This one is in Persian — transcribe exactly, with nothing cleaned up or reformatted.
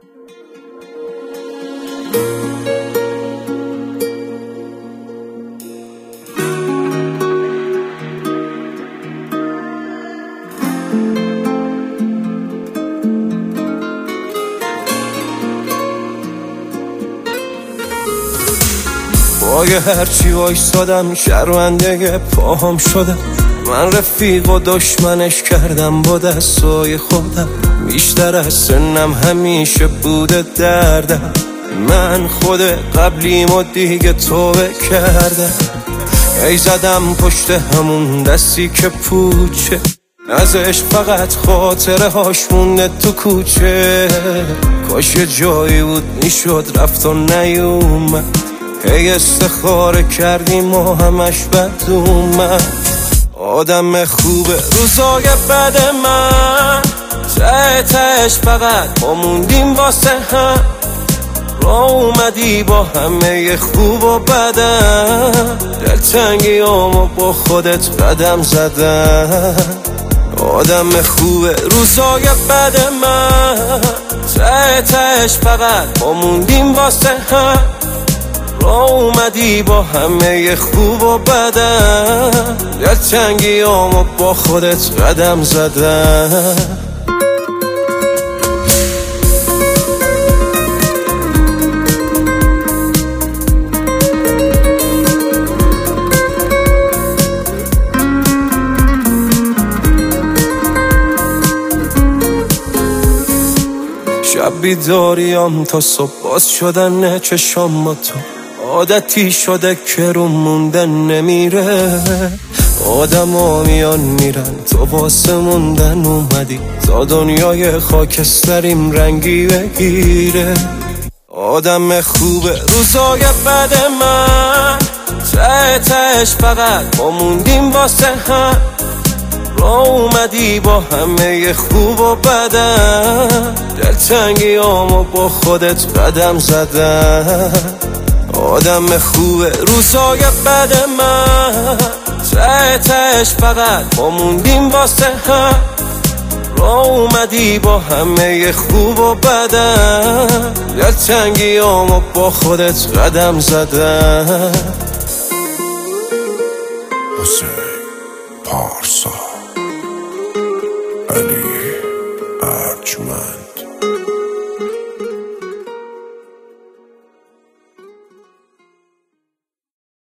باگه هرچی وایسادم شرمنده پاهم شدم. من رفیق و دشمنش کردم با دستای خودم. بیشتر از سنم همیشه بوده دردم. من خود قبلیم و دیگه توبه کردم. ای زدم پشت همون دستی که پوچه، ازش فقط خاطره هاش مونده تو کوچه. کاش یه جایی بود میشد رفت و نیومد. هی استخاره کردیم و همش بد اومد. آدم خوبه روزای بد من، ته تهش فقط ما موندیم واسه هم. را اومدی با همه خوب و بدم، دلتنگی همو با خودت قدم زدم. آدم خوبه روزای بد من، ته تهش فقط ما موندیم واسه هم. را اومدی با همه خوب و بدم، دلتنگی همو با خودت قدم زدم. شب بیداریم تا صبح باز شدن چشام با تو. عادتی شده که رو موندن نمیره. آدم ها میان میرن تو واسه موندن اومدی. تا دنیای خاکستریم رنگی بگیره. آدم خوبه روزای بد من، ته تهش فقط ما موندیم واسه هم. را اومدی با همه خوب و بدم، دلتنگی همو با خودت قدم زدم. آدم خوبه روزای بد من، ته تهش فقط ما موندیم واسه هم. را اومدی با همه خوب و بدم، دلتنگی همو با خودت قدم زدم.